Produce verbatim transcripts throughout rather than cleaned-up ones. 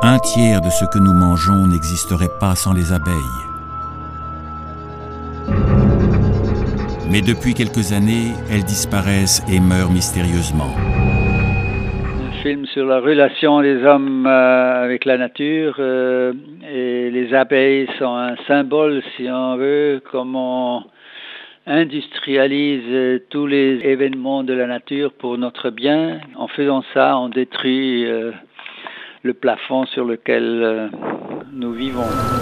Un tiers de ce que nous mangeons n'existerait pas sans les abeilles. Mais depuis quelques années, elles disparaissent et meurent mystérieusement. Un film sur la relation des hommes euh, avec la nature euh, et les abeilles sont un symbole, si on veut, comment on industrialise tous les événements de la nature pour notre bien. En faisant ça, on détruit euh, le plafond sur lequel euh, nous vivons.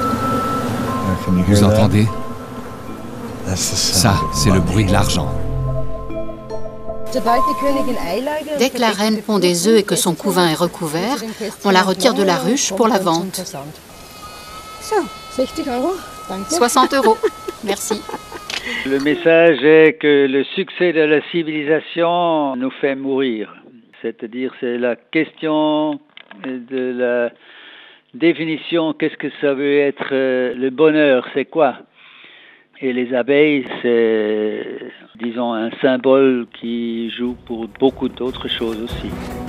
Vous entendez ? Ça, c'est le bruit de l'argent. Dès que la reine pond des œufs et que son couvain est recouvert, on la retire de la ruche pour la vente. soixante euros. Merci. Le message est que le succès de la civilisation nous fait mourir. C'est-à-dire, c'est la question de la définition, qu'est-ce que ça veut être le bonheur, c'est quoi ? Et les abeilles, c'est, disons, un symbole qui joue pour beaucoup d'autres choses aussi.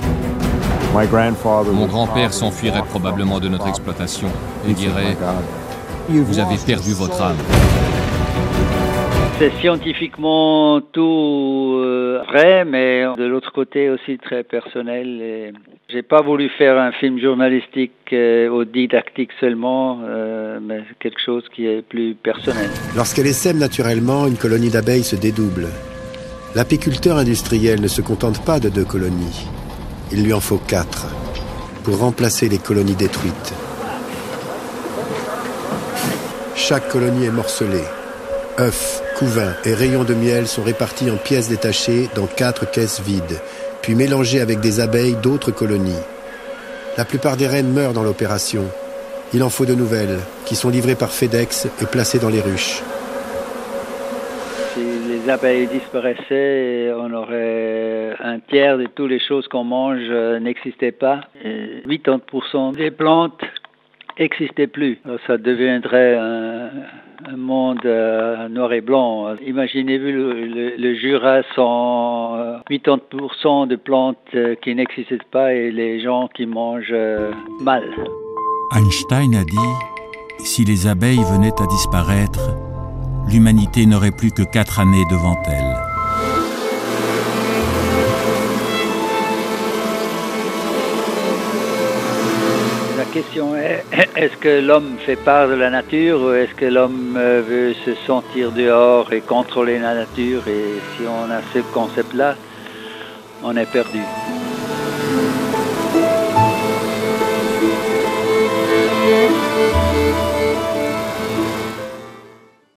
Mon grand-père s'enfuirait probablement de notre exploitation et dirait « Vous avez perdu votre âme ». C'est scientifiquement tout euh, vrai, mais de l'autre côté aussi très personnel. Et j'ai pas voulu faire un film journalistique euh, ou didactique seulement, euh, mais quelque chose qui est plus personnel. Lorsqu'elle essaime naturellement, une colonie d'abeilles se dédouble. L'apiculteur industriel ne se contente pas de deux colonies. Il lui en faut quatre pour remplacer les colonies détruites. Chaque colonie est morcelée. Œufs, couvains et rayons de miel sont répartis en pièces détachées dans quatre caisses vides, puis mélangés avec des abeilles d'autres colonies. La plupart des reines meurent dans l'opération. Il en faut de nouvelles, qui sont livrées par FedEx et placées dans les ruches. Si les abeilles disparaissaient, on aurait un tiers de toutes les choses qu'on mange euh, n'existaient pas. Et quatre-vingts pour cent des plantes n'existaient plus. Alors, ça deviendrait un, un monde euh, noir et blanc. Imaginez-vous le, le, le Jura sans euh, quatre-vingts pour cent de plantes euh, qui n'existaient pas et les gens qui mangent euh, mal. Einstein a dit « Si les abeilles venaient à disparaître, l'humanité n'aurait plus que quatre années devant elle. » La question est, est-ce que l'homme fait part de la nature ou est-ce que l'homme veut se sentir dehors et contrôler la nature? Et si on a ce concept-là, on est perdu.